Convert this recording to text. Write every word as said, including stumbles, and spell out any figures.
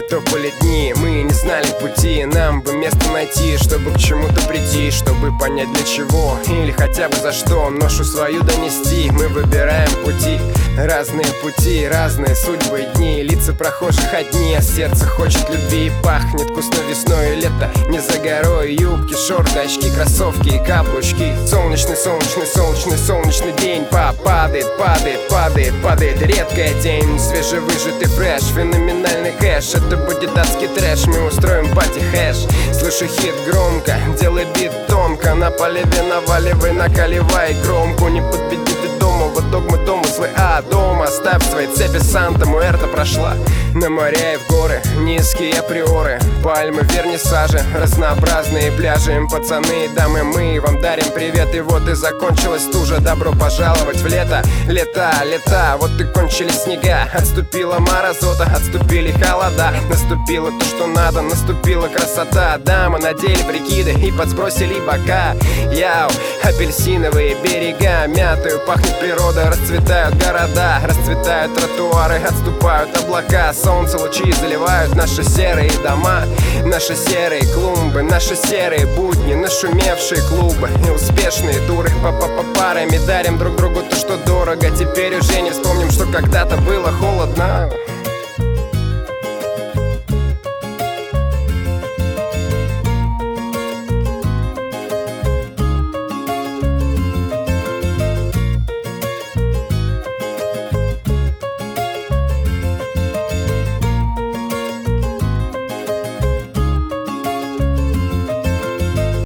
топали дни, мы не знали пути. Нам бы место найти, чтобы к чему-то прийти, чтобы понять для чего или хотя бы за что ношу свою донести. Мы выбираем пути, разные пути, разные судьбы и дни. Лица прохожих одни, а сердце хочет любви. Пахнет вкусно весной и лето, не за горой. Юбки, шорты, очки, кроссовки и каблучки. Солнечный, солнечный, солнечный, солнечный день. Па, падает, падает, падает, падает. Редкая день, свежевыжатый фреш, феноменальный кэш. Это будет адский трэш, мы устроим пати-хэш. Слышу хит громко, делай бит тонко. На поливе наваливай, накаливай громко. Не подведи ты дома, вот догмы домыслы, а дома оставь свои цепи, Санта-Муэрта прошла. На моря и в горы, низкие априоры, пальмы, вернисажи, разнообразные пляжи. Пацаны и дамы, мы вам дарим привет. И вот и закончилась стужа, добро пожаловать в лето. Лета, лета, вот и кончились снега. Отступила морозота, отступили холода. Наступило то, что надо, наступила красота. Да, мы надели прикиды и подсбросили бока. Яу, апельсиновые берега, мятою пахнет природа. Расцветают города, расцветают тротуары, отступают облака. Солнце лучи заливают наши серые дома, наши серые клумбы, наши серые будни, нашумевшие клубы и успешные туры. По-по-по парами дарим друг другу то, что дорого. Теперь уже не вспомним, что когда-то было холодно.